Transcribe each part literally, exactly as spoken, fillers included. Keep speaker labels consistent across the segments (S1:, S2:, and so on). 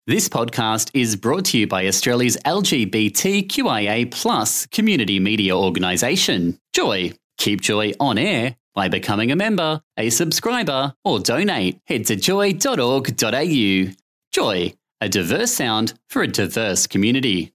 S1: This podcast is brought to you by Australia's L G B T Q I A plus community media organisation, Joy. Keep Joy on air by becoming a member, a subscriber, or donate. Head to joy dot org dot a u. Joy, a diverse sound for a diverse community.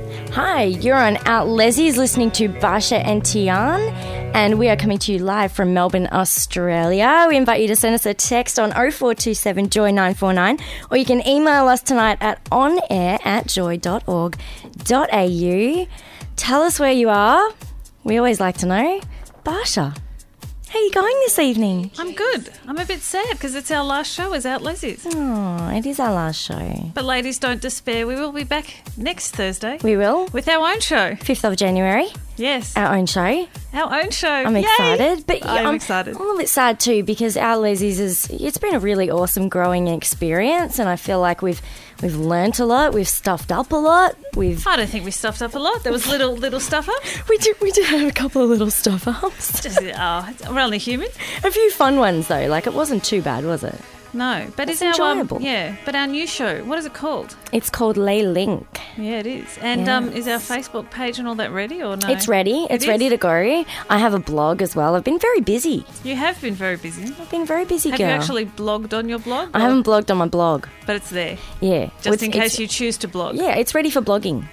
S2: Hi, you're on Out Leslie's listening to Basha and Tian, and we are coming to you live from Melbourne, Australia. We invite you to send us a text on oh four two seven joy nine four nine, or you can email us tonight at onair at joy dot org dot a u. Tell us where you are. We always like to know. Basha, how are you going this evening?
S3: I'm good. I'm a bit sad because it's our last show as Out Leslie's.
S2: Oh, it is our last show.
S3: But ladies, don't despair. We will be back next Thursday.
S2: We will.
S3: With our own show.
S2: fifth of January.
S3: Yes.
S2: Our own show.
S3: Our own show.
S2: I'm
S3: Yay!
S2: excited. But
S3: I'm,
S2: I'm
S3: excited.
S2: I'm a little bit sad too because Our Leslie's is, it's been a really awesome growing experience, and I feel like we've we've learnt a lot, we've stuffed up a lot, we've...
S3: I don't think we stuffed up a lot. There was little little stuff ups.
S2: We did, we did have a couple of little stuff ups.
S3: Just, oh, we're only human.
S2: A few fun ones though, like it wasn't too bad, was it?
S3: No, but
S2: It's
S3: it's our um,
S2: enjoyable.
S3: yeah. But our new show, what is it called?
S2: It's called Lay Link.
S3: Yeah, it is. And um, is our Facebook page and all that ready or no?
S2: It's ready. It's
S3: It
S2: ready
S3: is?
S2: to go. I have a blog as well. I've been very busy.
S3: You have been very busy.
S2: I've been very busy,
S3: Have
S2: girl.
S3: you actually blogged on your blog?
S2: I
S3: or-
S2: haven't blogged on my blog.
S3: But it's there,
S2: Yeah.
S3: just
S2: It's-
S3: in case
S2: it's-
S3: you choose to blog.
S2: Yeah, it's ready for blogging.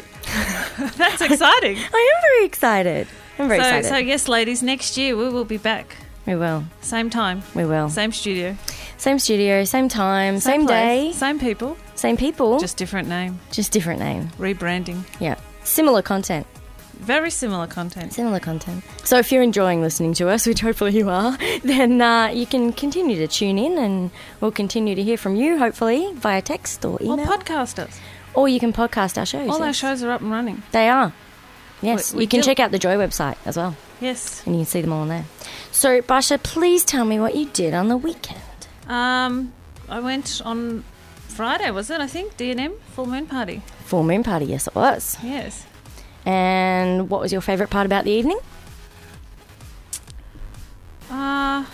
S3: Woohoo! That's exciting.
S2: I am very excited. I'm very
S3: so,
S2: excited.
S3: so yes, ladies, next year we will be back.
S2: we will.
S3: Same time,
S2: We will.
S3: same studio,
S2: Same studio, same time, same,
S3: place,
S2: day,
S3: same people,
S2: same people, just,
S3: just different name,
S2: just different name.
S3: rebranding.
S2: Yeah. Similar content.
S3: Very similar content.
S2: Similar content. So if you're enjoying listening to us, which hopefully you are, then uh, you can continue to tune in and we'll continue to hear from you, hopefully, via text or
S3: Or
S2: email.
S3: podcast us.
S2: Or you can podcast our shows.
S3: All our
S2: yes.
S3: shows are up and running.
S2: They are. Yes.
S3: We- we
S2: you can
S3: do-
S2: check out the Joy website as well.
S3: Yes.
S2: And you can see them all on there. So, Basha, please tell me what you did on the weekend.
S3: Um, I went on Friday, was it? I think D and M full moon party.
S2: Full moon party, yes it was.
S3: Yes.
S2: And what was your favourite part about the evening?
S3: Uh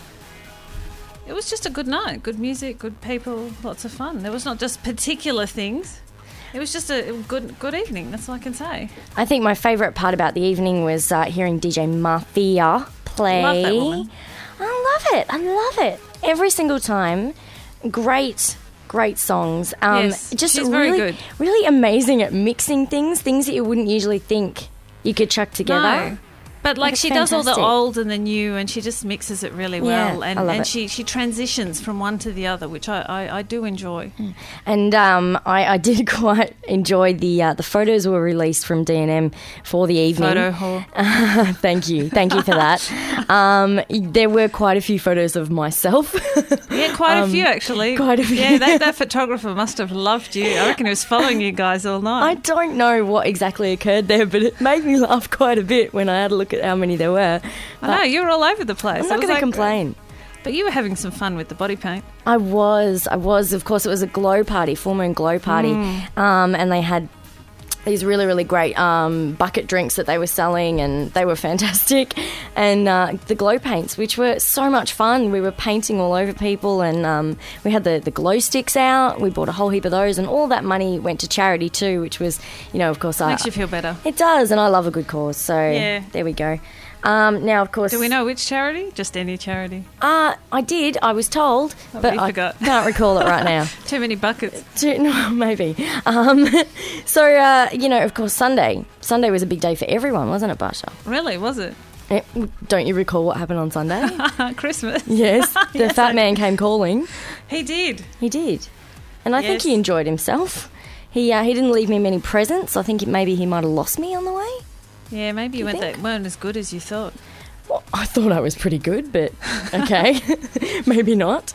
S3: it was just a good night. Good music, good people, lots of fun. There was not just particular things. It was just a good good evening. That's all I can say.
S2: I think my favourite part about the evening was uh, hearing D J Mafia play.
S3: Love that woman.
S2: I love it. I love it. Every single time. Great, great songs. Um,
S3: Yes,
S2: just
S3: she's very
S2: really,
S3: good.
S2: really amazing at mixing things, things that you wouldn't usually think you could chuck together.
S3: No. But like
S2: It's
S3: she does all the
S2: fantastic.
S3: old and the new, and she just mixes it really
S2: Yeah,
S3: well, and
S2: I love
S3: and
S2: it.
S3: she she transitions from one to the other, which I I, I do enjoy.
S2: And um, I, I did quite enjoy the uh, the photos were released from D and M for the evening.
S3: Photo whore.
S2: Thank you, thank you for that. Um, there were quite a few photos of myself.
S3: Yeah, quite
S2: Um,
S3: a few actually.
S2: quite a few.
S3: Yeah, that, that photographer must have loved you. I reckon he was following you guys all
S2: I
S3: night.
S2: don't know what exactly occurred there, but it made me laugh quite a bit when I had a look at how many there were.
S3: I know you were all over the place.
S2: I'm
S3: It
S2: not
S3: was
S2: going to
S3: like-
S2: complain.
S3: But you were having some fun with the body paint.
S2: I was, I was. Of course, it was a glow party, full moon glow party,
S3: Mm.
S2: um, and they had these really, really great um, bucket drinks that they were selling, and they were fantastic. And uh, the glow paints, which were so much fun. We were painting all over people, and um, we had the, the glow sticks out. We bought a whole heap of those, and all that money went to charity too, which was, you know, of course, I,
S3: Makes you feel better.
S2: it does, and I love a good cause. So
S3: Yeah.
S2: there we go. Um, now, of course,
S3: Do we know which charity? Just any charity.
S2: Uh, I did. I was told,
S3: Oh,
S2: but
S3: you
S2: I
S3: forgot.
S2: can't recall it right now.
S3: Too many buckets.
S2: To- no, maybe. Um, so, uh, you know, of course, Sunday. Sunday was a big day for everyone, wasn't it, Basha?
S3: Really, was it?
S2: Eh, don't you recall what happened on Sunday?
S3: Christmas.
S2: Yes, the
S3: Yes,
S2: fat
S3: I
S2: man came calling.
S3: He did.
S2: He did, and I think
S3: Yes.
S2: he enjoyed himself. He uh, he didn't leave me many presents. I think it, maybe he might have lost me on the way.
S3: Yeah, maybe you,
S2: you
S3: went
S2: think?
S3: that weren't as good as you thought.
S2: Well, I thought I was pretty good, but okay, maybe not.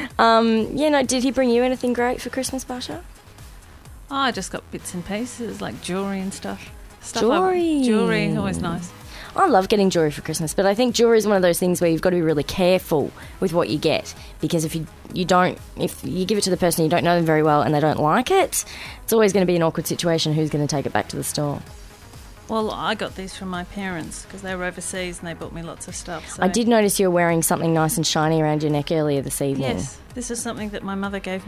S2: Um, yeah, no. Did he bring you anything great for Christmas, Basha?
S3: Oh, I just got bits and pieces like jewellery and stuff. stuff
S2: Jewellery.
S3: I, jewellery, always nice.
S2: I love getting jewellery for Christmas, but I think jewellery is one of those things where you've got to be really careful with what you get, because if you you don't, if you give it to the person you don't know them very well and they don't like it, it's always going to be an awkward situation. Who's going to take it back to the store?
S3: Well, I got these from my parents because they were overseas and they bought me lots of stuff. So.
S2: I did notice you were wearing something nice and shiny around your neck earlier this evening.
S3: Yes, this is something that my mother gave me.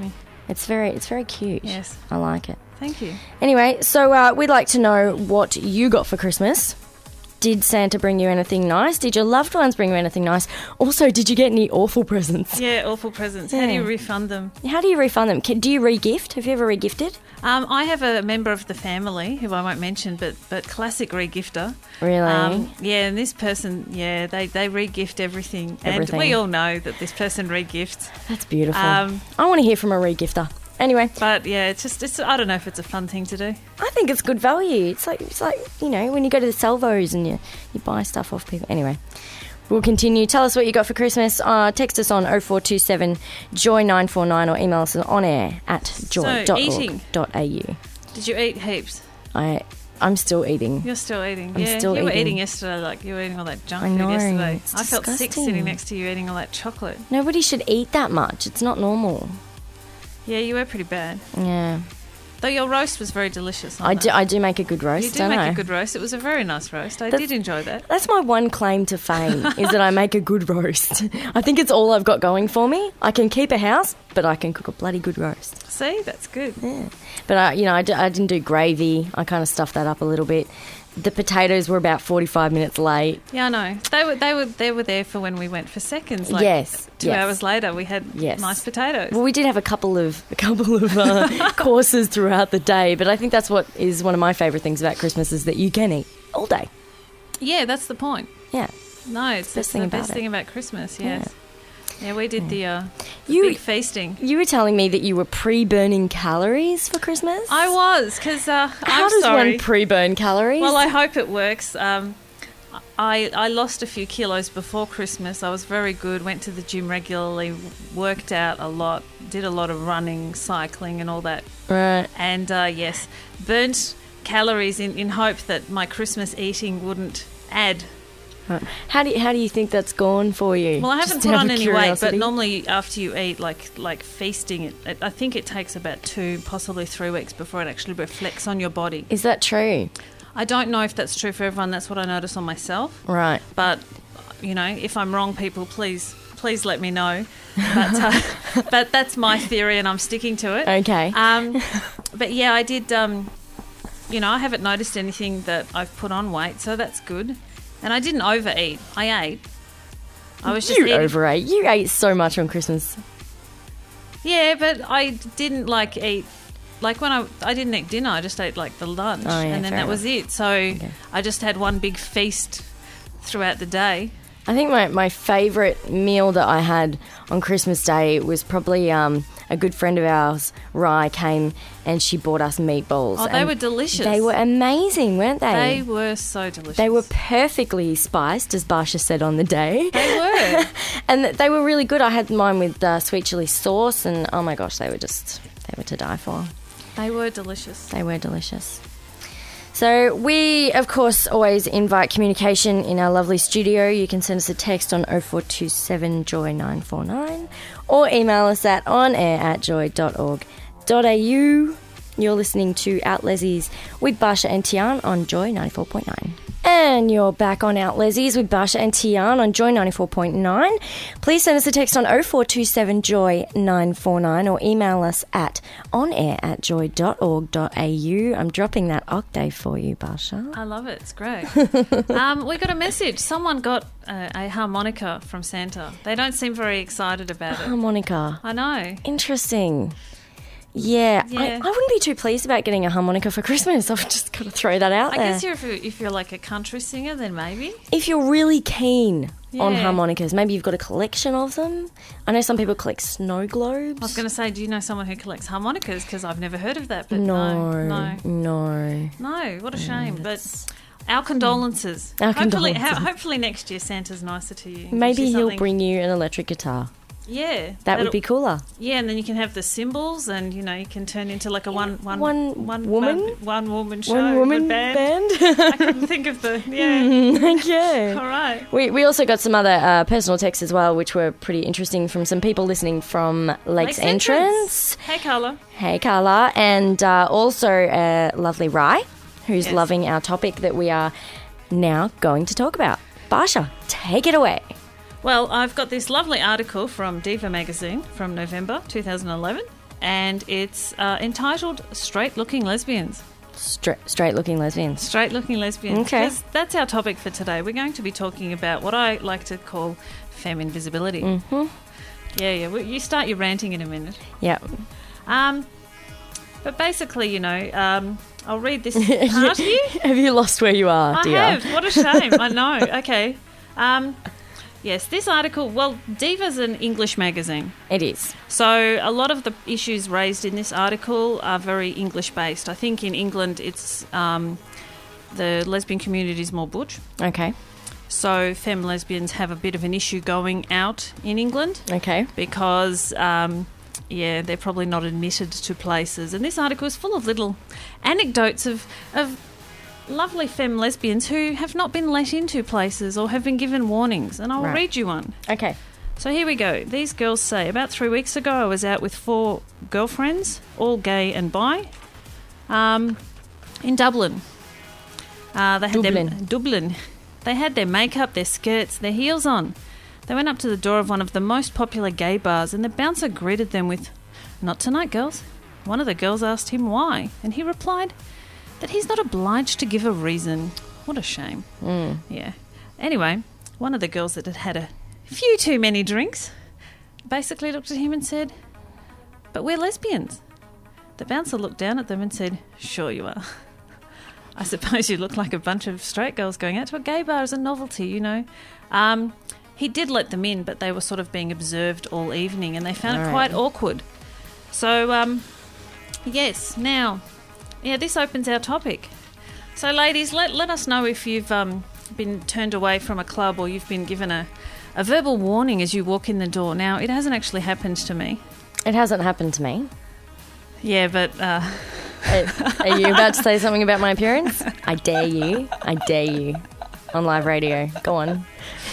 S2: It's very, it's very cute.
S3: Yes.
S2: I like it.
S3: Thank you.
S2: Anyway, so uh, we'd like to know what you got for Christmas. Did Santa bring you anything nice? Did your loved ones bring you anything nice? Also, did you get any awful presents?
S3: Yeah, awful presents. How do you refund them?
S2: How do you refund them? Can, do you re-gift? Have you ever re-gifted?
S3: Um, I have a member of the family who I won't mention, but but classic regifter.
S2: Really?
S3: Um, yeah, and this person, yeah, they, they re-gift everything.
S2: Everything.
S3: And we all know that this person re-gifts.
S2: That's beautiful.
S3: Um,
S2: I want to hear from a re-gifter. Anyway,
S3: But yeah, it's just, it's, I don't know if it's a fun thing to do.
S2: I think it's good value. It's like, it's like you know, when you go to the Salvos and you, you buy stuff off people. Anyway, we'll continue. Tell us what you got for Christmas. Uh, text us on oh four two seven joy nine four nine or email us on air at joy dot org dot a u.
S3: Did you eat heaps?
S2: I, I'm still eating.
S3: You're still eating.
S2: I'm
S3: yeah,
S2: still
S3: you were
S2: eating.
S3: eating yesterday, like you were eating all that junk
S2: I
S3: food
S2: know,
S3: yesterday.
S2: it's
S3: I felt sick
S2: disgusting.
S3: sitting next to you eating all that chocolate.
S2: Nobody should eat that much. It's not normal.
S3: Yeah, you were pretty bad.
S2: Yeah.
S3: Though your roast was very delicious.
S2: I do,
S3: that.
S2: I do make a good roast,
S3: You do
S2: don't
S3: make
S2: I?
S3: a good roast. It was a very nice roast. I
S2: That's-
S3: did enjoy that.
S2: That's my one claim to fame, is that I make a good roast. I think it's all I've got going for me. I can keep a house, but I can cook a bloody good roast.
S3: See, that's good.
S2: Yeah. But, I, you know, I, d- I didn't do gravy. I kind of stuffed that up a little bit. The potatoes were about forty-five minutes late.
S3: Yeah, I know. They were they were they were there for when we went for seconds. Like
S2: Yes,
S3: Two
S2: yes.
S3: hours later, we had
S2: Yes.
S3: nice potatoes.
S2: Well, we did have a couple of a couple of uh, courses throughout the day, but I think that's what is one of my favourite things about Christmas is that you can eat all day.
S3: Yeah, that's the point.
S2: Yeah.
S3: No, it's,
S2: Best
S3: it's
S2: thing
S3: the
S2: about
S3: best
S2: it.
S3: thing about Christmas. Yes. Yeah, we did the uh,
S2: You-
S3: big feasting.
S2: You were telling me that you were pre-burning calories for Christmas.
S3: I was because uh,
S2: How
S3: I'm
S2: does
S3: sorry.
S2: one pre-burn calories?
S3: Well, I hope it works. Um, I I lost a few kilos before Christmas. I was very good. Went to the gym regularly, worked out a lot, did a lot of running, cycling, and all that.
S2: right.
S3: And uh, yes, burnt calories in, in hope that my Christmas eating wouldn't add.
S2: Right. How do you, how do you think that's gone for you?
S3: Well, I
S2: Just
S3: haven't put
S2: out
S3: on
S2: of
S3: any weight, but
S2: curiosity.
S3: normally after you eat, like like feasting, it, it, I think it takes about two, possibly three weeks before it actually reflects on your body.
S2: Is that true?
S3: I don't know if that's true for everyone. That's what I notice on myself.
S2: Right.
S3: But you know, if I'm wrong, people, please please let me know. But uh, but that's my theory, and I'm sticking to it.
S2: Okay.
S3: Um, but yeah, I did. Um, you know, I haven't noticed anything that I've put on weight, so that's good. And I didn't overeat. I ate. I was just
S2: you
S3: eating.
S2: overate. You ate so much on Christmas.
S3: Yeah, but I didn't like eat. Like when I I didn't eat dinner, I just ate like the lunch,
S2: Oh, yeah,
S3: and then
S2: fair
S3: that was it. So I just had one big feast throughout the day.
S2: I think my, my favourite meal that I had on Christmas Day was probably um, a good friend of ours, Rye, came and she bought us meatballs.
S3: Oh, they
S2: and
S3: were delicious.
S2: They were amazing, weren't they?
S3: They were so delicious.
S2: They were perfectly spiced, as Barsha said on the day.
S3: They were.
S2: And they were really good. I had mine with uh, sweet chili sauce, and oh my gosh, they were just, they were to die for.
S3: They were delicious.
S2: They were delicious. So we, of course, always invite communication in our lovely studio. You can send us a text on oh four two seven joy nine four nine or email us at onair at joy dot org dot a u. You're listening to Out Leslie's with Barsha and Tian on Joy ninety-four point nine. And you're back on Out Leslie's with Barsha and Tian on Joy ninety-four point nine. Please send us a text on oh four two seven joy nine four nine or email us at onair at joy dot org dot a u. I'm dropping that octave for you, Barsha.
S3: I love it. It's great. um, we got a message. Someone got uh, a harmonica from Santa. They don't seem very excited about it.
S2: Harmonica.
S3: I know.
S2: Interesting. Yeah,
S3: Yeah.
S2: I, I wouldn't be too pleased about getting a harmonica for Christmas. I've just got to throw that out
S3: I
S2: there.
S3: guess you're, if, you're, if you're like a country singer, then maybe.
S2: If you're really keen on
S3: Yeah.
S2: harmonicas, maybe you've got a collection of them. I know some people collect snow globes.
S3: I was going to say, do you know someone who collects harmonicas? Because I've never heard of that. But
S2: no,
S3: no, no,
S2: no.
S3: no. What a shame. But our condolences.
S2: Our
S3: hopefully,
S2: condolences.
S3: ho- hopefully next year Santa's nicer to you.
S2: Maybe
S3: Gives you
S2: he'll
S3: something-
S2: bring you an electric guitar.
S3: Yeah,
S2: That
S3: that'll-
S2: would be cooler.
S3: Yeah, and then you can have the cymbals, and you know you can turn into like a one one
S2: One
S3: one
S2: woman?
S3: one, one woman show,
S2: One woman
S3: with band.
S2: band.
S3: I couldn't think of the yeah.
S2: Okay.
S3: All right.
S2: We, we also got some other uh, personal texts as well, which were pretty interesting from some people listening from Lakes,
S3: Lakes
S2: Entrance.
S3: Hey, Carla.
S2: Hey, Carla. And uh, also uh, lovely Rye, who's
S3: Yes.
S2: loving our topic that we are now going to talk about. Barsha, take it away.
S3: Well, I've got this lovely article from Diva magazine from November two thousand eleven, and it's uh, entitled Straight Looking Lesbians.
S2: Stra- straight looking lesbians.
S3: Straight Looking Lesbians.
S2: Okay.
S3: 'Cause that's our topic for today. We're going to be talking about what I like to call femme invisibility.
S2: Mm-hmm.
S3: Yeah, yeah. Well, you start your ranting in a minute.
S2: Yeah.
S3: Um, but basically, you know, um, I'll read this part to you.
S2: Have you lost where you are,
S3: I
S2: dear?
S3: have. What a shame. I know. Okay. Um, yes, this article, well, Diva's an English magazine.
S2: It is.
S3: So a lot of the issues raised in this article are very English-based. I think in England it's um, the lesbian community is more butch.
S2: Okay.
S3: So femme lesbians have a bit of an issue going out in England
S2: Okay.
S3: because, um, yeah, they're probably not admitted to places. And this article is full of little anecdotes of, of lovely femme lesbians who have not been let into places or have been given warnings. And I'll
S2: Right.
S3: read you one.
S2: Okay.
S3: So here we go. These girls say, about three weeks ago I was out with four girlfriends, all gay and bi, um, in Dublin. Uh, they had
S2: Dublin.
S3: Their, Dublin. They had their makeup, their skirts, their heels on. They went up to the door of one of the most popular gay bars and the bouncer greeted them with, "Not tonight, girls." One of the girls asked him why, and he replied that he's not obliged to give a reason. What a shame.
S2: Mm.
S3: Yeah. Anyway, one of the girls that had had a few too many drinks basically looked at him and said, "But we're lesbians." The bouncer looked down at them and said, "Sure you are. I suppose you look like a bunch of straight girls going out to a gay bar as a novelty, you know." Um, he did let them in, but they were sort of being observed all evening and they found
S2: All
S3: it
S2: right.
S3: quite awkward. So, um, yes, now, yeah, this opens our topic. So, ladies, let, let us know if you've um, been turned away from a club or you've been given a, a verbal warning as you walk in the door. Now, it hasn't actually happened to me.
S2: It hasn't happened to me.
S3: Yeah, but... Uh,
S2: Uh, Are you about to say something about my appearance? I dare you. I dare you. On live radio. Go on.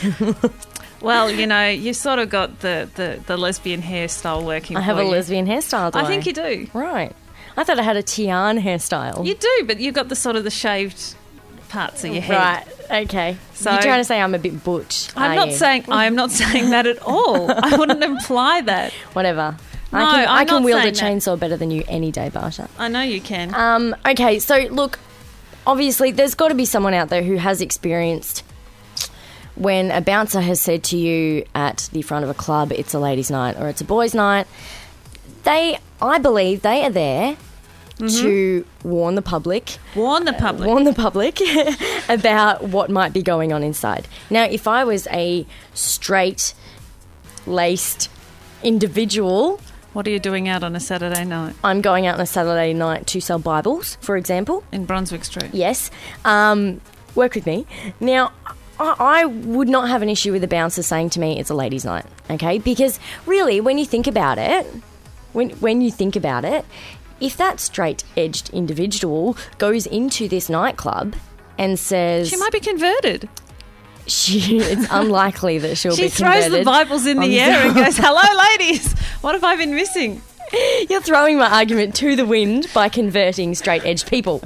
S3: well, you know, you sort of got the, the, the lesbian hairstyle working
S2: I have
S3: for
S2: a
S3: you.
S2: lesbian hairstyle, do I?
S3: I think you do.
S2: Right. I thought I had a Tian hairstyle.
S3: You do, but you've got the sort of the shaved parts of your head.
S2: Right. Okay.
S3: So-
S2: You're trying to say I'm a bit butch,
S3: I'm
S2: are
S3: not
S2: you?
S3: saying I am not saying that at all. I wouldn't imply that.
S2: Whatever.
S3: No,
S2: I can, I
S3: I'm
S2: can
S3: not
S2: wield a
S3: saying
S2: chainsaw better than you any day, Barsha.
S3: I know you can.
S2: Um, okay, so look, obviously there's got to be someone out there who has experienced when a bouncer has said to you at the front of a club, it's a ladies' night or it's a boys' night. They, I believe, they are there to warn the public.
S3: Warn the public.
S2: Warn the public about what might be going on inside. Now, if I was a straight, laced individual,
S3: What are you doing out on a Saturday night
S2: I'm going out on a Saturday night to sell Bibles, for example.
S3: in Brunswick Street?
S2: Yes. Um, work with me. Now, I, I would not have an issue with the bouncer saying to me it's a ladies' night, okay? Because really, when you think about it, when when you think about it, if that straight-edged individual goes into this nightclub and says...
S3: She might be converted.
S2: She, it's unlikely that she'll
S3: She
S2: be
S3: throws
S2: converted.
S3: the Bibles in
S2: I'm
S3: the air and
S2: sorry.
S3: goes, "Hello, ladies. What have I been missing?"
S2: You're throwing my argument to the wind by converting straight-edged people.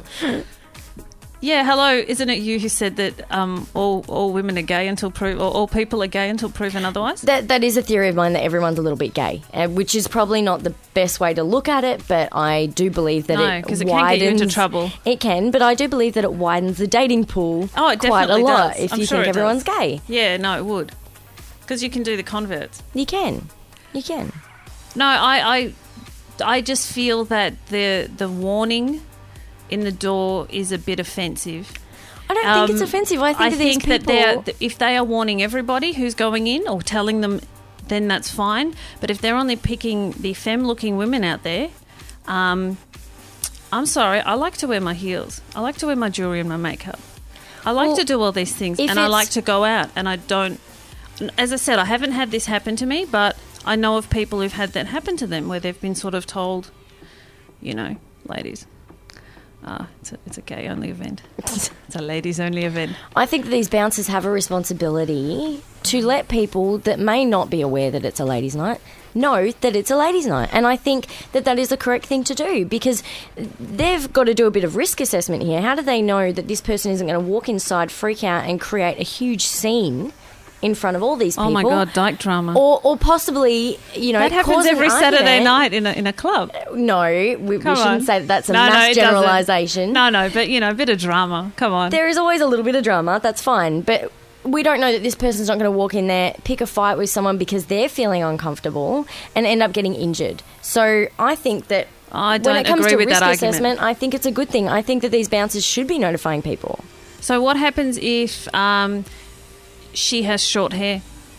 S3: Yeah, hello. Isn't it you who said that um, all all women are gay until prove, or all people are gay until proven otherwise?
S2: That that is a theory of mine that everyone's a little bit gay, uh, which is probably not the best way to look at it. But I do believe that
S3: No,
S2: it
S3: 'cause it
S2: widens.
S3: can get you into trouble.
S2: It can, but I do believe that it widens the dating pool
S3: Oh, it
S2: quite a
S3: definitely
S2: lot
S3: does.
S2: if
S3: I'm
S2: you
S3: sure
S2: think
S3: it
S2: everyone's
S3: does.
S2: gay.
S3: Yeah, no, it would, because you can do the converts.
S2: You can, you can.
S3: No, I, I, I just feel that the the warning in the door is a bit offensive.
S2: I don't think it's
S3: Um,
S2: offensive. I think,
S3: I
S2: that these
S3: think that
S2: people.
S3: they're th- if they are warning everybody who's going in or telling them, then that's fine. But if they're only picking the femme-looking women out there, um, I'm sorry. I like to wear my heels. I like to wear my jewelry and my makeup. I like
S2: Well,
S3: to do all these things,
S2: if
S3: and I
S2: it's-
S3: like to go out. And I don't. As I said, I haven't had this happen to me, but I know of people who've had that happen to them, where they've been sort of told, you know, ladies. Ah, it's a, it's a gay-only event. It's a ladies-only event.
S2: I think that these bouncers have a responsibility to let people that may not be aware that it's a ladies' night know that it's a ladies' night. And I think that that is the correct thing to do, because they've got to do a bit of risk assessment here. How do they know that this person isn't going to walk inside, freak out and create a huge scene in front of all these people.
S3: Oh, my God, dyke drama.
S2: Or, or possibly, you know,
S3: that happens
S2: cause an
S3: every Saturday
S2: argument.
S3: night in a, in a club.
S2: No, we, we
S3: Come
S2: shouldn't
S3: on.
S2: say that that's a
S3: No, no,
S2: mass
S3: it doesn't.
S2: generalisation.
S3: No, no, but, you know, a bit of drama. Come on.
S2: There is always a little bit of drama, that's fine, but we don't know that this person's not going to walk in there, pick a fight with someone because they're feeling uncomfortable and end up getting injured. So I think that
S3: I
S2: when
S3: don't
S2: it comes
S3: agree
S2: to
S3: with
S2: risk
S3: that argument.
S2: assessment, I think it's a good thing. I think that these bouncers should be notifying people.
S3: So what happens if um, she has short hair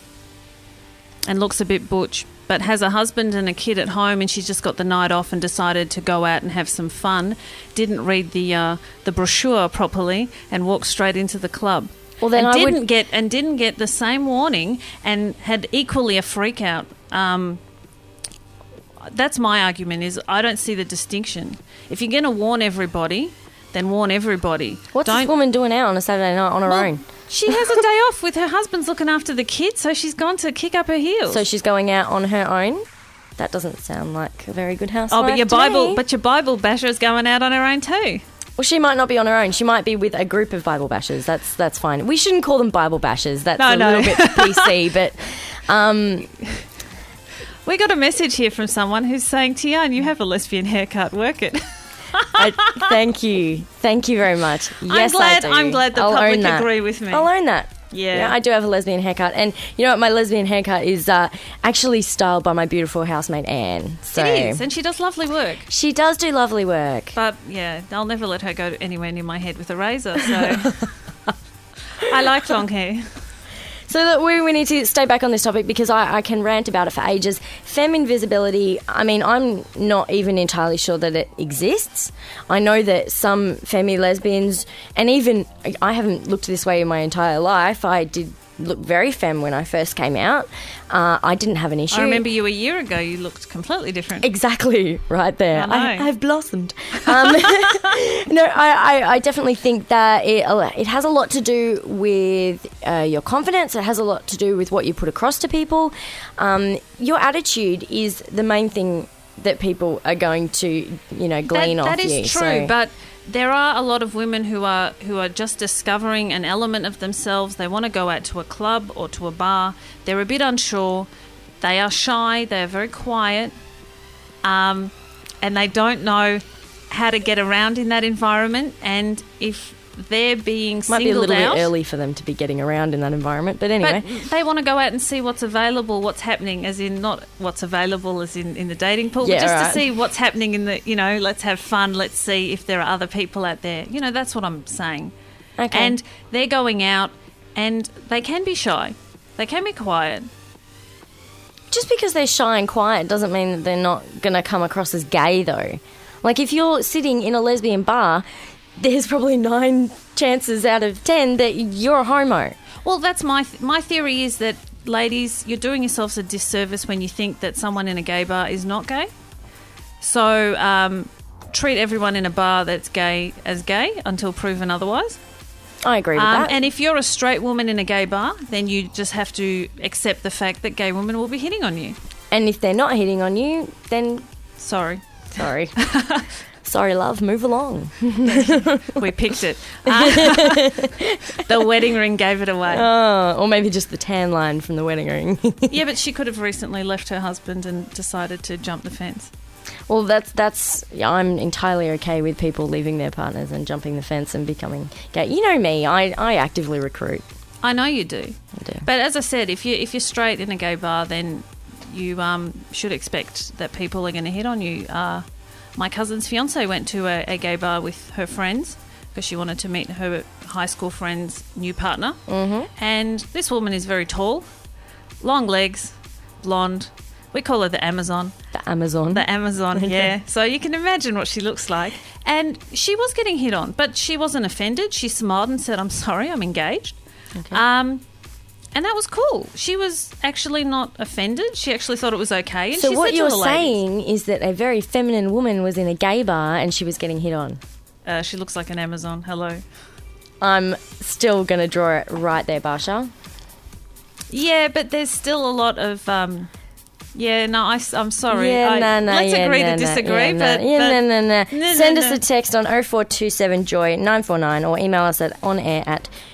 S3: and looks a bit butch, but has a husband and a kid at home, and she's just got the night off and decided to go out and have some fun, didn't read the uh, the brochure properly, and walked straight into the club?
S2: Well, then
S3: and
S2: I
S3: didn't
S2: would-
S3: get and didn't get the same warning, and had equally a freak out. Um, that's my argument. Is I don't see the distinction. If you're going to warn everybody, then warn everybody.
S2: What's
S3: Don't-
S2: this woman doing out on a Saturday night on her
S3: Well,
S2: own?
S3: She has a day off with her husband's looking after the kids, so she's gone to kick up her heels.
S2: So she's going out on her own? That doesn't sound like a very good housewife
S3: oh, but your
S2: to
S3: Bible,
S2: me.
S3: but your Bible basher is going out on her own too.
S2: Well, she might not be on her own. She might be with a group of Bible bashers. That's that's fine. We shouldn't call them Bible bashers. That's
S3: No,
S2: a
S3: no.
S2: little bit P C, but um,
S3: We got a message here from someone who's saying, Tian, you have a lesbian haircut. Work it.
S2: I, thank you. Thank you very much. Yes,
S3: I'm glad.
S2: I do.
S3: I'm glad the
S2: I'll
S3: public
S2: own that.
S3: agree with me.
S2: I'll own that.
S3: Yeah.
S2: I do have a lesbian haircut. And you know what? My lesbian haircut is uh, actually styled by my beautiful housemate, Anne. So
S3: It is, and she does lovely work.
S2: she does do lovely work.
S3: But yeah, I'll never let her go anywhere near my head with a razor. So I like long hair.
S2: So that we, we need to stay back on this topic because I, I can rant about it for ages. Femme invisibility, I mean, I'm not even entirely sure that it exists. I know that some femme lesbians, and even, I haven't looked this way in my entire life. I did look very femme when I first came out. Uh, I didn't have an issue.
S3: I remember you a year ago. You looked completely different.
S2: Exactly, right there.
S3: I know.
S2: I, I've blossomed. Um, no, I, I, I definitely think that it, it has a lot to do with uh, your confidence. It has a lot to do with what you put across to people. Um, your attitude is the main thing that people are going to, you know, glean
S3: that,
S2: off
S3: that
S2: you.
S3: is true,
S2: So-
S3: but there are a lot of women who are who are just discovering an element of themselves. They want to go out to a club or to a bar. They're a bit unsure. They are shy. They are very quiet, um, and they don't know how to get around in that environment. And if they're being
S2: Might be a
S3: singled
S2: little
S3: out,
S2: bit early for them to be getting around in that environment, but anyway.
S3: but they want to go out and see what's available, what's happening, as in not what's available as in, in the dating pool,
S2: Yeah,
S3: but just
S2: right.
S3: to see what's happening in the, you know, let's have fun, let's see if there are other people out there. You know, that's what I'm saying.
S2: Okay.
S3: And they're going out and they can be shy. They can be quiet.
S2: Just because they're shy and quiet doesn't mean that they're not going to come across as gay, though. Like, if you're sitting in a lesbian bar, there's probably nine chances out of ten that you're a homo.
S3: Well, that's my th- my theory is that, ladies, you're doing yourselves a disservice when you think that someone in a gay bar is not gay. So um, treat everyone in a bar that's gay as gay until proven otherwise.
S2: I agree with
S3: Um,
S2: that.
S3: and if you're a straight woman in a gay bar, then you just have to accept the fact that gay women will be hitting on you.
S2: And if they're not hitting on you, then
S3: Sorry,
S2: sorry. Sorry, love, move along.
S3: we picked it. Uh, the wedding ring gave it away.
S2: Oh, or maybe just the tan line from the wedding ring.
S3: Yeah, but she could have recently left her husband and decided to jump the fence.
S2: Well, that's, that's yeah, I'm entirely okay with people leaving their partners and jumping the fence and becoming gay. You know me, I, I actively recruit.
S3: I know you do.
S2: I do.
S3: But as I said, if you if you're straight in a gay bar, then you um, should expect that people are going to hit on you. Uh, my cousin's fiance went to a, a gay bar with her friends because she wanted to meet her high school friend's new partner. Mm-hmm. And this woman is very tall, long legs, blonde. We call her the Amazon.
S2: The Amazon.
S3: The Amazon, yeah. So you can imagine what she looks like. And she was getting hit on, but she wasn't offended. She smiled and said, "I'm sorry, I'm engaged."
S2: Okay.
S3: Um, and that was cool. She was actually not offended. She actually thought it was okay. And
S2: So
S3: she
S2: what
S3: said
S2: you're
S3: to the ladies,
S2: saying is that a very feminine woman was in a gay bar and she was getting hit on.
S3: uh, she looks like an Amazon. Hello.
S2: I'm still going to draw it right there, Barsha.
S3: Yeah, but there's still a lot of... Um, yeah, no, I, am sorry.
S2: Yeah,
S3: I,
S2: no, no,
S3: let's
S2: yeah,
S3: agree
S2: no,
S3: to
S2: no,
S3: disagree.
S2: yeah, no,
S3: but,
S2: yeah,
S3: but
S2: no, no, no.
S3: no,
S2: Send
S3: no,
S2: us
S3: no.
S2: a text on oh four two seven joy nine four nine or email us at onair at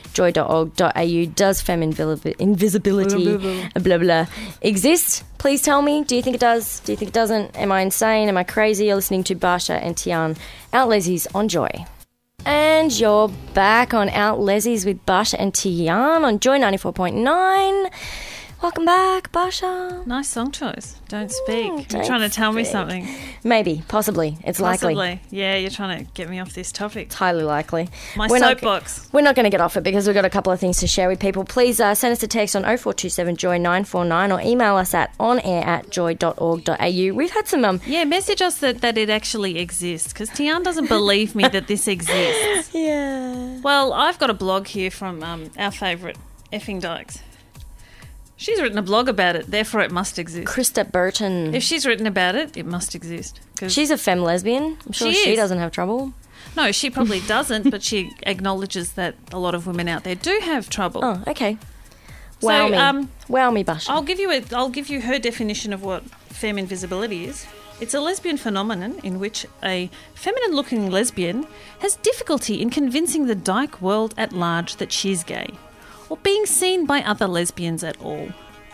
S2: joy dot org dot a u. Does femme invil- invisibility blah, blah, exist? Please tell me. Do you think it does? Do you think it doesn't? Am I insane? Am I crazy? You're listening to Barsha and Tian Out Leslie's on Joy. And you're back on Out Leslie's with Barsha and Tian on Joy ninety-four point nine. Welcome back, Barsha.
S3: Nice song choice. Don't speak.
S2: Mm,
S3: you're trying to tell
S2: speak.
S3: me something.
S2: Maybe, possibly. It's
S3: Possibly.
S2: likely.
S3: Yeah, you're trying to get me off this topic.
S2: It's highly likely.
S3: My
S2: We're not-
S3: soapbox.
S2: We're not going to get off it because we've got a couple of things to share with people. Please uh, send us a text on oh four two seven joy nine four nine or email us at onair at joy dot org dot a u. We've had some... Um,
S3: Yeah, message us that, that it actually exists, because Tian doesn't believe me that this exists.
S2: yeah.
S3: Well, I've got a blog here from um, our favourite Effing Dykes. She's written a blog about it, therefore it must exist.
S2: Krista Burton.
S3: If she's written about it, it must exist. 'Cause-
S2: She's a femme lesbian. I'm sure
S3: She
S2: she
S3: is.
S2: doesn't have trouble.
S3: No, she probably doesn't, but she acknowledges that a lot of women out there do have trouble.
S2: Oh, okay. Wow
S3: So,
S2: me.
S3: um,
S2: wow me, Barsha.
S3: I'll give you a, I'll give you her definition of what femme invisibility is. It's a lesbian phenomenon in which a feminine-looking lesbian has difficulty in convincing the dyke world at large that she's gay, or being seen by other lesbians at all.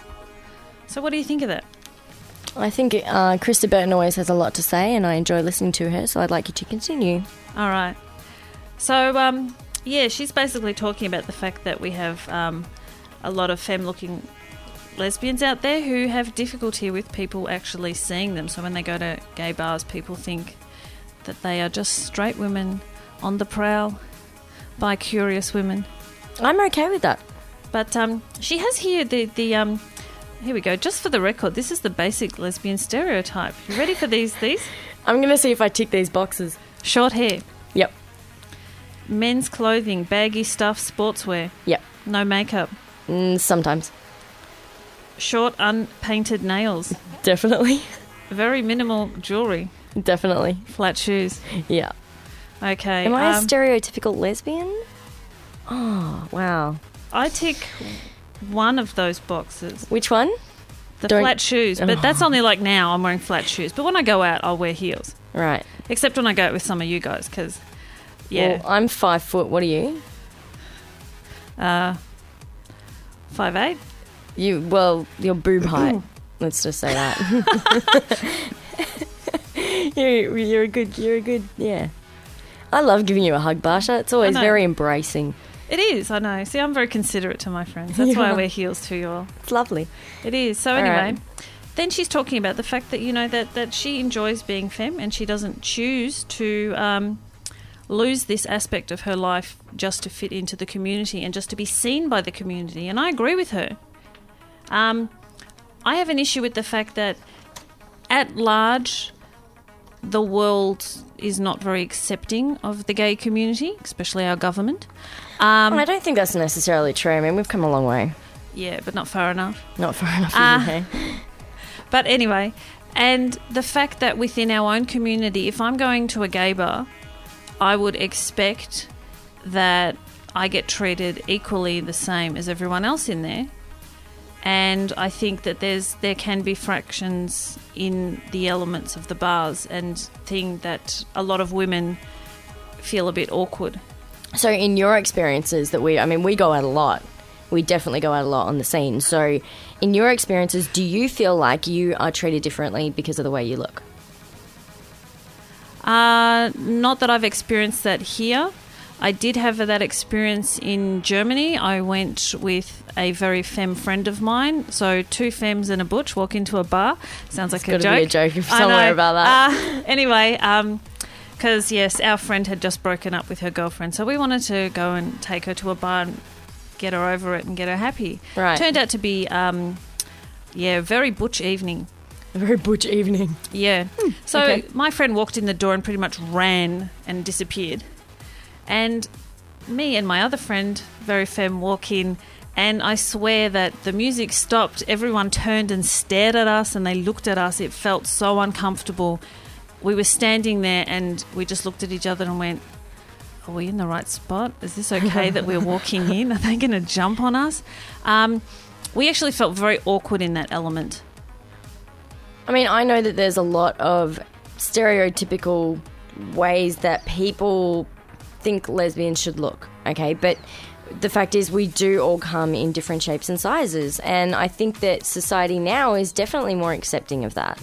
S3: So what do you think of that?
S2: I think uh, Krista Burton always has a lot to say and I enjoy listening to her, so I'd like you to continue.
S3: All right. So, um, yeah, she's basically talking about the fact that we have um, a lot of femme-looking lesbians out there who have difficulty with people actually seeing them. So when they go to gay bars, people think that they are just straight women on the prowl by curious women.
S2: I'm okay with that.
S3: But um, she has here the... the um, here we go. Just for the record, this is the basic lesbian stereotype. You ready for these? These?
S2: I'm going to see if I tick these boxes.
S3: Short hair.
S2: Yep.
S3: Men's clothing, baggy stuff, sportswear.
S2: Yep.
S3: No makeup.
S2: Mm, sometimes.
S3: Short, unpainted nails.
S2: Definitely.
S3: Very minimal jewellery.
S2: Definitely.
S3: Flat shoes.
S2: Yeah.
S3: Okay.
S2: Am I a
S3: um,
S2: stereotypical lesbian? Oh, wow.
S3: I tick one of those boxes.
S2: Which one?
S3: The
S2: Don't-
S3: flat shoes. But
S2: Oh.
S3: that's only like now I'm wearing flat shoes. But when I go out, I'll wear heels.
S2: Right.
S3: Except when I go out with some of you guys, because, yeah.
S2: Well, I'm five foot. What are you?
S3: Uh, five eight.
S2: You, well, your boob height. Let's just say that. you're, you're a good, you're a good, yeah. I love giving you a hug, Barsha. It's always
S3: I know.
S2: very embracing.
S3: It is, I know. See, I'm very considerate to my friends. That's
S2: You
S3: why I
S2: are.
S3: wear heels to you all.
S2: It's lovely.
S3: It is. So
S2: All
S3: anyway,
S2: right.
S3: then she's talking about the fact that, you know, that, that she enjoys being femme and she doesn't choose to um, lose this aspect of her life just to fit into the community and just to be seen by the community. And I agree with her. Um, I have an issue with the fact that at large, the world is not very accepting of the gay community, especially our government. Um,
S2: I don't think that's necessarily true. I mean, we've come a long way.
S3: yeah, but not far enough.
S2: Not far enough.
S3: Ah.
S2: okay.
S3: But anyway, and the fact that within our own community, if I'm going to a gay bar, I would expect that I get treated equally the same as everyone else in there. And I think that there's there can be fractions in the elements of the bars and thing that a lot of women feel a bit awkward.
S2: So in your experiences that we, I mean, we go out a lot. We definitely go out a lot on the scene. So in your experiences, do you feel like you are treated differently because of the way you look?
S3: Uh, not that I've experienced that here. I did have that experience in Germany. I went with a very femme friend of mine. So two femmes and a butch walk into a bar. Sounds like
S2: It's
S3: a
S2: gotta
S3: joke.
S2: be a joke
S3: I
S2: somewhere
S3: know.
S2: about that.
S3: Uh, anyway, um, because yes, our friend had just broken up with her girlfriend, so we wanted to go and take her to a bar and get her over it and get her happy.
S2: Right.
S3: Turned out to be, um, yeah, a very butch evening.
S2: A very butch evening.
S3: Yeah. So
S2: okay.
S3: my friend walked in the door and pretty much ran and disappeared. And me and my other friend, very femme, walk in, and I swear that the music stopped. Everyone turned and stared at us, and they looked at us. It felt so uncomfortable. We were standing there, and we just looked at each other and went, are we in the right spot? Is this okay that we're walking in? Are they going to jump on us? Um, we actually felt very awkward in that element.
S2: I mean, I know that there's a lot of stereotypical ways that people think lesbians should look, okay? But the fact is we do all come in different shapes and sizes, and I think that society now is definitely more accepting of that.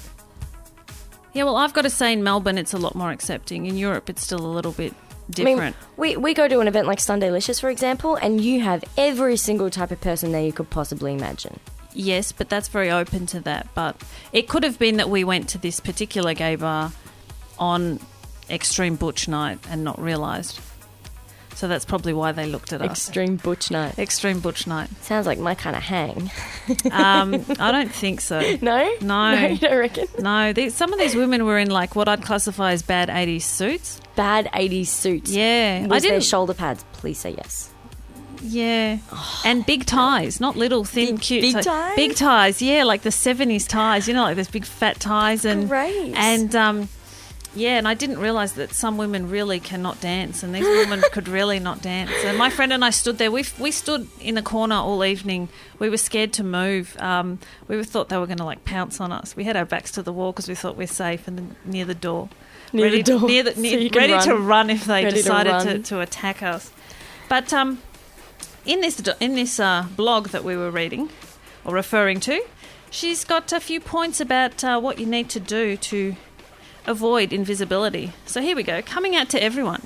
S3: Yeah, well, I've got to say in Melbourne it's a lot more accepting. In Europe it's still a little bit different.
S2: I mean, we, we go to an event like Sundaylicious, for example, and you have every single type of person there you could possibly imagine.
S3: Yes, but that's very open to that. But it could have been that we went to this particular gay bar on Extreme Butch Night and not realised. So that's probably why they looked at us.
S2: Extreme Butch Night.
S3: Extreme Butch Night.
S2: Sounds like my kind of hang.
S3: um, I don't think so.
S2: No?
S3: No.
S2: No, you don't reckon?
S3: No. These, some of these women were in like what I'd classify as bad eighties suits.
S2: Bad eighties suits.
S3: Yeah.
S2: Was
S3: I
S2: there
S3: didn't,
S2: shoulder pads? Please say yes.
S3: Yeah. And big ties, not little thin
S2: Big-
S3: cute
S2: big
S3: ties.
S2: ties?
S3: Big ties, yeah, like the seventies ties, you know, like those big fat ties. And,
S2: Great.
S3: And, um, yeah, and I didn't realise that some women really cannot dance, and these women could really not dance. And my friend and I stood there. We we stood in the corner all evening. We were scared to move. Um, we were, thought they were going to like pounce on us. We had our backs to the wall because we thought we're safe and then near the door,
S2: Near
S3: ready
S2: the door,
S3: to, near the,
S2: so
S3: near,
S2: you can
S3: ready
S2: run.
S3: to run if they
S2: Ready to
S3: decided to,
S2: run.
S3: to attack us. But um, in this do- in this uh, blog that we were reading or referring to, she's got a few points about uh, what you need to do to avoid invisibility. So here we go. Coming out to everyone.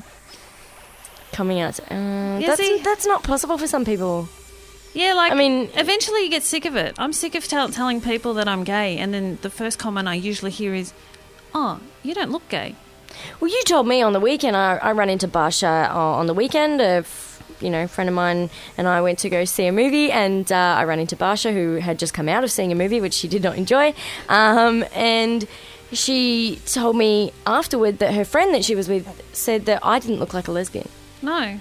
S2: Coming out. Uh,
S3: Yeah,
S2: that's,
S3: see?
S2: that's not possible for some people.
S3: Yeah, like,
S2: I mean-
S3: eventually you get sick of it. I'm sick of tell- telling people that I'm gay, and then the first comment I usually hear is, oh, you don't look gay.
S2: Well, you told me on the weekend, I, I ran into Barsha uh, on the weekend. A f- you know, friend of mine and I went to go see a movie, and uh, I ran into Barsha, who had just come out of seeing a movie, which she did not enjoy. Um, and she told me afterward that her friend that she was with said that I didn't look like a lesbian.
S3: No.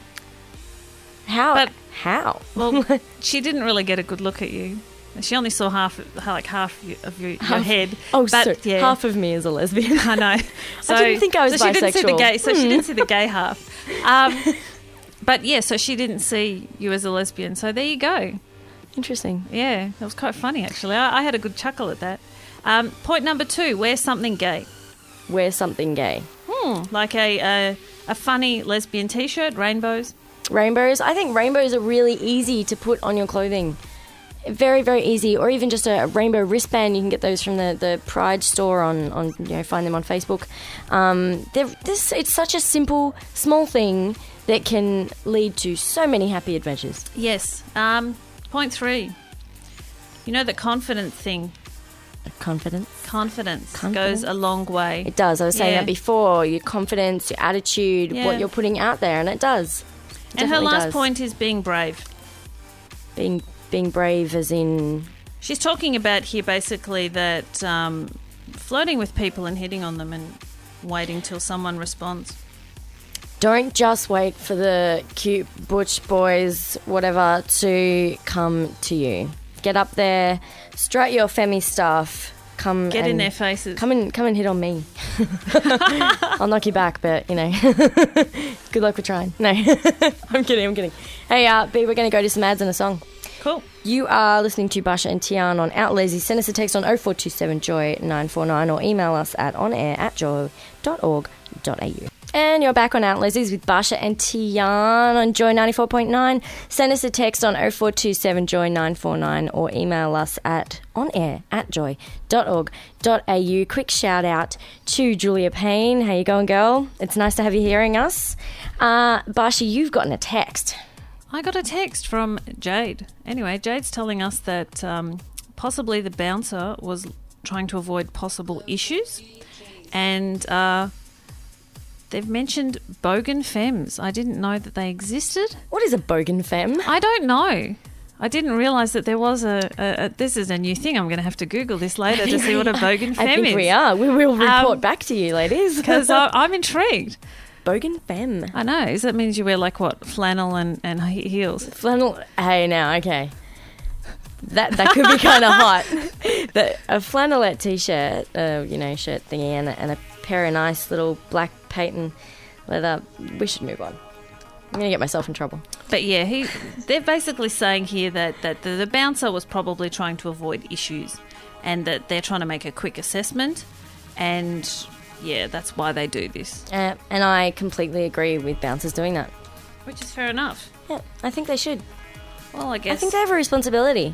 S2: How?
S3: But-
S2: How?
S3: Well, she didn't really get a good look at you. She only saw half, like half of your, your
S2: Half-
S3: head.
S2: Oh,
S3: but,
S2: so
S3: yeah.
S2: half of me is a lesbian.
S3: I know. So,
S2: didn't think I was
S3: so she didn't see the
S2: bisexual.
S3: gay. So she
S2: Hmm.
S3: didn't see the gay half. Um, but yeah, so she didn't see you as a lesbian. So there you go.
S2: Interesting.
S3: Yeah, that was quite funny actually. I, I had a good chuckle at that. Um, point number two: wear something gay.
S2: Wear something gay.
S3: Hmm, like a, a a funny lesbian T-shirt, rainbows.
S2: Rainbows. I think rainbows are really easy to put on your clothing. Very, very easy. Or even just a rainbow wristband. You can get those from the, the Pride store on, on, you know, find them on Facebook. Um, they're, this It's such a simple, small thing that can lead to so many happy adventures.
S3: Yes. Um, point three. You know the confident thing.
S2: Confidence.
S3: Confidence,
S2: Confidence?
S3: goes a long way.
S2: It does. I was saying
S3: Yeah.
S2: that before. Your confidence, your attitude,
S3: Yeah.
S2: what you're putting out there, and it does. It
S3: And her
S2: definitely
S3: last
S2: does.
S3: point is being brave.
S2: Being, being brave as in...
S3: She's talking about here basically that um, flirting with people and hitting on them and waiting till someone responds.
S2: Don't just wait for the cute butch boys, whatever, to come to you. Get up there, strut your femi stuff. Come
S3: Get
S2: and
S3: in their faces.
S2: Come and come and hit on me. I'll knock you back, but you know, good luck with trying. No, I'm kidding. I'm kidding. Hey, uh, B, we're going to go to some ads and a song.
S3: Cool.
S2: You are listening to Basha and Tian on Out Lazy. Send us a text on oh four two seven joy nine four nine or email us at onair at joy dot org dot a u. And you're back on Out Lazy's with Basha and Tian on Joy ninety-four point nine. Send us a text on oh four two seven joy nine four nine or email us at onair at joy dot org dot a u. Quick shout out to Julia Payne. How you going, girl? It's nice to have you hearing us. Uh, Basha, you've gotten a text.
S3: I got a text from Jade. Anyway, Jade's telling us that um, possibly the bouncer was trying to avoid possible issues, and uh, they've mentioned bogan femmes. I didn't know that they existed.
S2: What is a bogan femme?
S3: I don't know. I didn't realise that there was a, a, a... This is a new thing. I'm going to have to Google this later to see what a bogan femme
S2: I think
S3: is.
S2: we are. We will report
S3: Um,
S2: back to you, ladies.
S3: Because I'm intrigued.
S2: Bogan femme.
S3: I know. Is that means you wear like what, flannel and, and he- heels?
S2: Flannel. Hey, now, okay. That that could be kind of hot. The, a flannelette t-shirt, uh, you know, shirt thingy, and a, and a pair of nice little black patent leather. We should move on. I'm going to get myself in trouble.
S3: But yeah, he. They're basically saying here that, that the, the bouncer was probably trying to avoid issues, and that they're trying to make a quick assessment, and yeah, that's why they do this.
S2: Uh, and I completely agree with bouncers doing that.
S3: Which is fair enough.
S2: Yeah, I think they should.
S3: Well, I guess.
S2: I think they have a responsibility.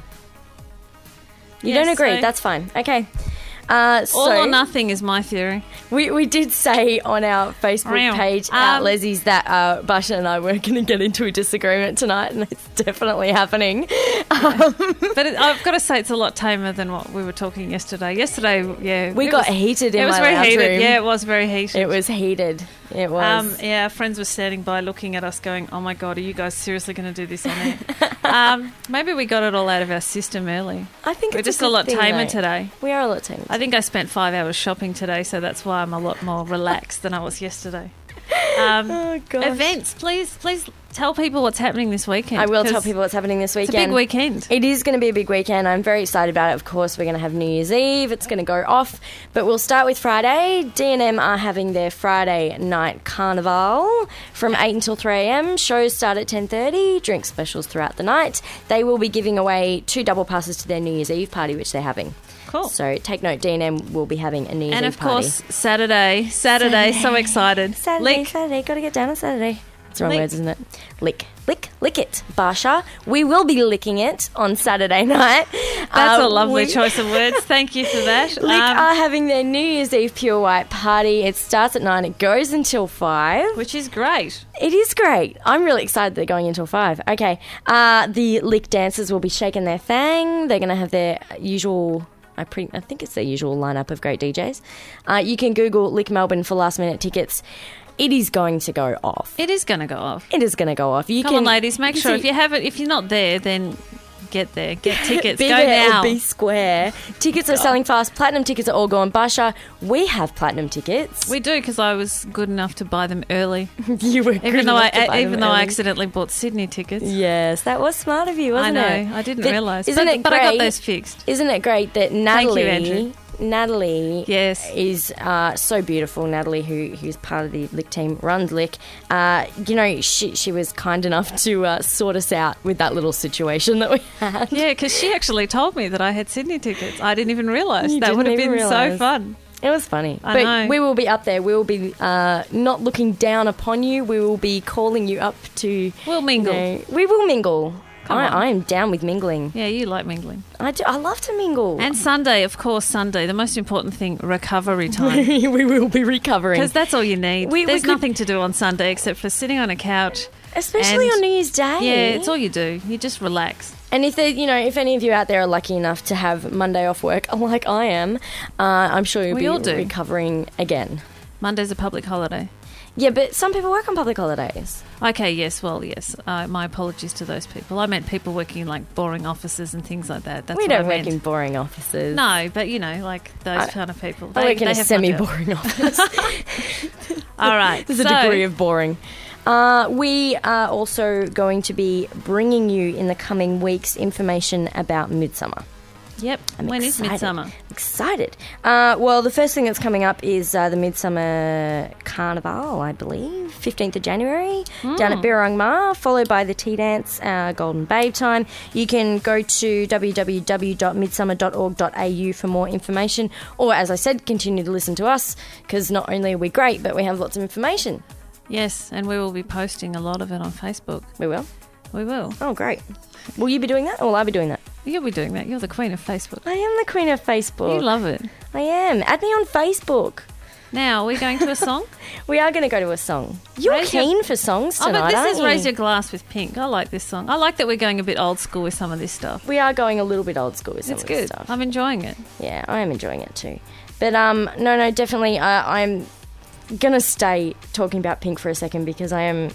S2: You
S3: Yes,
S2: don't agree?
S3: so-
S2: That's fine. Okay. Uh,
S3: All
S2: so
S3: or nothing is my theory.
S2: we, we did say on our Facebook
S3: Real.
S2: page
S3: Um,
S2: at Leslie's that uh, Basha and I were going to get into a disagreement tonight, and it's definitely happening. Um,
S3: But it, I've got to say, it's a lot tamer than what we were talking yesterday. Yesterday, yeah.
S2: we
S3: it
S2: got
S3: was,
S2: heated in
S3: It was
S2: my
S3: very
S2: lounge
S3: heated.
S2: room.
S3: Yeah, it was very heated.
S2: It was heated. It was.
S3: Um, yeah, our friends were standing by looking at us going, oh my God, are you guys seriously going to do this on air? um, maybe we got it all out of our system early.
S2: I think
S3: We're
S2: it's
S3: just
S2: a,
S3: a
S2: good
S3: lot
S2: thing,
S3: tamer
S2: though.
S3: today.
S2: We are a lot tamer.
S3: I think I spent five hours shopping today, so that's why I'm a lot more relaxed than I was yesterday. Um,
S2: Oh, gosh.
S3: events, please, please tell people what's happening this weekend.
S2: I will tell
S3: 'cause
S2: people what's happening this
S3: It's
S2: weekend.
S3: a big weekend.
S2: It is going to be a big weekend. I'm very excited about it. Of course, we're going to have New Year's Eve. It's going to go off. But we'll start with Friday. D and M are having their Friday night carnival from eight until three a.m. Shows start at ten thirty. Drink specials throughout the night. They will be giving away two double passes to their New Year's Eve party, which they're having.
S3: Cool.
S2: So take note, D and M will be having a New Year's
S3: And
S2: Eve
S3: of
S2: party.
S3: course, Saturday, Saturday, so excited.
S2: Saturday,
S3: Lick.
S2: Saturday. Got to get down on Saturday. It's the wrong
S3: Lick.
S2: words, isn't it? Lick, lick, lick it, Barsha. We will be licking it on Saturday night.
S3: That's
S2: Uh,
S3: a lovely
S2: we-
S3: choice of words. Thank you for that.
S2: Lick
S3: Um,
S2: are having their New Year's Eve Pure White party. It starts at nine. It goes until five.
S3: which is great.
S2: It is great. I'm really excited they're going until five. Okay. Uh, the Lick dancers will be shaking their thang. They're going to have their usual... I, pre- I think it's their usual lineup of great D Js. Uh, you can Google Lick Melbourne for last minute tickets. It is going to go off.
S3: It is going to go off.
S2: It is going to go off. You
S3: Come
S2: can,
S3: on, ladies, make
S2: you
S3: sure
S2: see-
S3: if you haven't, if you're not there, then get there. Get tickets.
S2: Be
S3: go
S2: there
S3: now.
S2: or be square. Tickets are selling fast. Platinum tickets are all gone. Basha, we have platinum tickets.
S3: We do because I was good enough to buy them early,
S2: you were
S3: even
S2: good
S3: though I
S2: enough to buy
S3: even
S2: them
S3: though I
S2: early.
S3: accidentally bought Sydney tickets.
S2: Yes, that was smart of you,
S3: I
S2: wasn't
S3: know.
S2: it?
S3: I didn't
S2: But
S3: realise.
S2: Isn't
S3: but,
S2: it
S3: but
S2: great?
S3: I got those fixed.
S2: Isn't it great that
S3: you,
S2: Natalie,
S3: Andrew.
S2: Natalie,
S3: Yes.
S2: is uh, so beautiful. Natalie, who who's part of the Lick team, runs Lick. Uh, you know, she she was kind enough to uh, sort us out with that little situation that we had.
S3: Yeah, because she actually told me that I had Sydney tickets. I didn't even realise.
S2: You
S3: That
S2: didn't
S3: would have
S2: even
S3: been so
S2: realise.
S3: fun.
S2: It was funny.
S3: I
S2: but
S3: know.
S2: we will be up there. We will be uh, not looking down upon you. We will be calling you up to...
S3: We'll mingle.
S2: You know, we will mingle.
S3: Come on.
S2: I, I am down with mingling.
S3: Yeah, you like mingling.
S2: I, do, I love to mingle.
S3: And Sunday, of course, Sunday. The most important thing, recovery time.
S2: we will be recovering.
S3: Because that's all you need.
S2: We- we
S3: There's
S2: could-
S3: nothing to do on Sunday except for sitting on a couch.
S2: Especially
S3: and-
S2: on New Year's Day.
S3: Yeah, it's all you do. You just relax.
S2: And if there, you know, if any of you out there are lucky enough to have Monday off work, like I am, uh, I'm sure you'll
S3: We
S2: be
S3: all do.
S2: recovering again.
S3: Monday's a public holiday.
S2: Yeah, but some people work on public holidays.
S3: Okay, yes, well, yes. Uh, my apologies to those people. I meant people working in, like, boring offices and things like that. That's
S2: we
S3: what
S2: don't
S3: I
S2: work
S3: meant.
S2: in boring offices.
S3: No, but, you know, like those
S2: I-
S3: kind of people.
S2: I
S3: They,
S2: work in
S3: they
S2: a
S3: have my job.
S2: semi-boring office.
S3: All right.
S2: There's
S3: so,
S2: a degree of boring. Uh, we are also going to be bringing you in the coming weeks information about Midsummer.
S3: Yep.
S2: I'm
S3: when is
S2: excited.
S3: Midsummer?
S2: Excited. Uh, well, the first thing that's coming up is uh, the Midsummer Carnival, I believe, fifteenth of January, down at Birrong Ma, followed by the Tea Dance, uh, Golden Babe Time. You can go to w w w dot midsummer dot org dot a u for more information, or, as I said, continue to listen to us, because not only are we great, but we have lots of information.
S3: Yes, and we will be posting a lot of it on Facebook.
S2: We will.
S3: We will.
S2: Oh, great. Will you be doing that, or will I be doing that?
S3: You'll be doing that. You're the queen of Facebook.
S2: I am the queen of Facebook.
S3: You love it.
S2: I am. Add me on Facebook.
S3: Now, are we going to a song?
S2: We are going to go to a song. You're
S3: Raise your-
S2: keen for songs
S3: Oh,
S2: tonight,
S3: but this
S2: aren't
S3: is
S2: you?
S3: Raise Your Glass with Pink. I like this song. I like that we're going a bit old school with some of this stuff.
S2: We are going a little bit old school with some
S3: It's
S2: of this
S3: good.
S2: stuff.
S3: I'm enjoying it.
S2: Yeah, I am enjoying it too. But um, no, no, definitely. Uh, I'm gonna stay talking about Pink for a second because I am.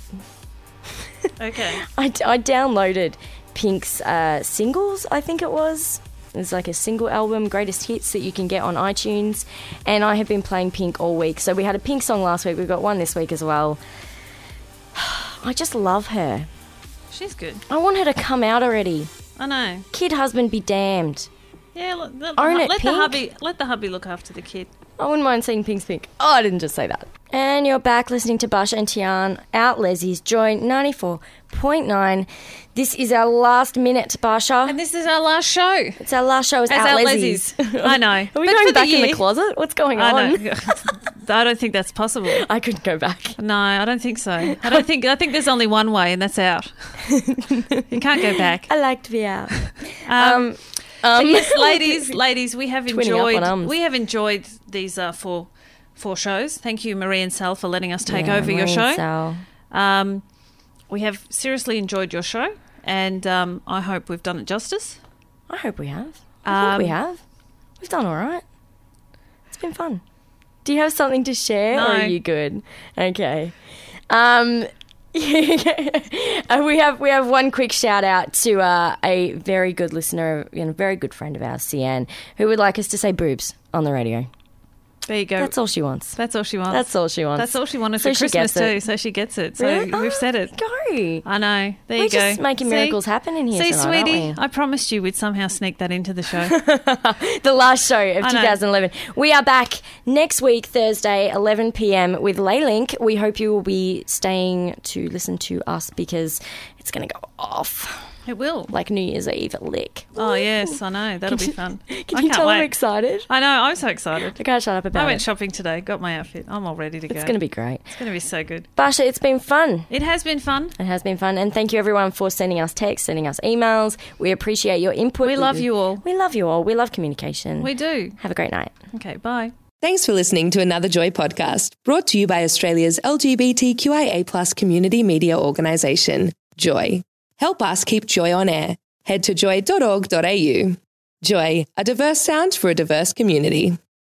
S3: Okay.
S2: I, I downloaded Pink's uh, singles. I think it was. It's like a single album, greatest hits that you can get on iTunes, and I have been playing Pink all week. So we had a Pink song last week. We've got one this week as well. I just love her.
S3: She's good.
S2: I want her to come out already.
S3: I know.
S2: Kid husband be damned.
S3: Yeah, let, let,
S2: Own
S3: the,
S2: it,
S3: let the
S2: Pink.
S3: hubby let the hubby look after the kid.
S2: I wouldn't mind seeing Pink's Pink. Oh, I didn't just say that. And you're back listening to Basha and Tian out Leslie's Joy ninety-four point nine. This is our last minute, Basha.
S3: And this is our last show.
S2: It's our last show as,
S3: As
S2: out
S3: Out
S2: Leslie's.
S3: I know.
S2: Are we
S3: But
S2: going
S3: for
S2: back
S3: the
S2: in the
S3: year-
S2: closet? What's going
S3: I
S2: on?
S3: know. I don't think that's possible.
S2: I couldn't go back.
S3: No, I don't think so. I don't think. I think there's only one way, and that's out. You can't go back.
S2: I like to be out.
S3: Um,
S2: Um, um,
S3: yes, ladies, ladies, we have
S2: Twinning up on
S3: enjoyed.
S2: ums.
S3: We have enjoyed these uh, four four shows. Thank you, Marie and Sal, for letting us take
S2: Yeah,
S3: over your
S2: Maureen
S3: show.
S2: Sal.
S3: Um, we have seriously enjoyed your show, and um, I hope we've done it justice.
S2: I hope we have. I
S3: Um,
S2: think we have. We've done all right. It's been fun. Do you have something to share,
S3: No.
S2: or are you good? Okay. Um, uh, we have we have one quick shout out to uh, a very good listener and a very good friend of ours, Cian, who would like us to say boobs on the radio.
S3: There you go.
S2: That's all she wants.
S3: That's all she wants.
S2: That's all she wants.
S3: That's all she wanted
S2: So
S3: for
S2: she
S3: Christmas
S2: gets it.
S3: too. So she gets it. So
S2: Really?
S3: we've
S2: Oh,
S3: said it.
S2: Go.
S3: I know. There
S2: We're
S3: you go.
S2: just making
S3: See?
S2: miracles happen in here
S3: See,
S2: tonight, aren't
S3: sweetie,
S2: we?
S3: I promised you we'd somehow sneak that into the show.
S2: The last show of
S3: I know.
S2: twenty eleven. We are back next week, Thursday, eleven p.m. with Laylink. We hope you will be staying to listen to us because it's going to go off
S3: It will.
S2: like New Year's Eve at Lick.
S3: Oh, yes, I know. That'll be fun.
S2: Can
S3: I
S2: you
S3: can't
S2: tell
S3: wait.
S2: I'm excited?
S3: I know. I'm so excited.
S2: I can't shut up about
S3: I went
S2: it.
S3: shopping today. Got my outfit. I'm all ready to go.
S2: It's going to be great.
S3: It's going to be so good.
S2: Basha, it's been fun.
S3: It has been fun.
S2: It has been fun. And thank you, everyone, for sending us texts, sending us emails. We appreciate your input.
S3: We love you all.
S2: We love you all. We love communication.
S3: We do.
S2: Have a great night.
S3: Okay, bye.
S4: Thanks for listening to another Joy podcast, brought to you by Australia's L G B T Q I A plus community media organisation, Joy. Help us keep Joy on air. Head to joy dot org dot a u. Joy, a diverse sound for a diverse community.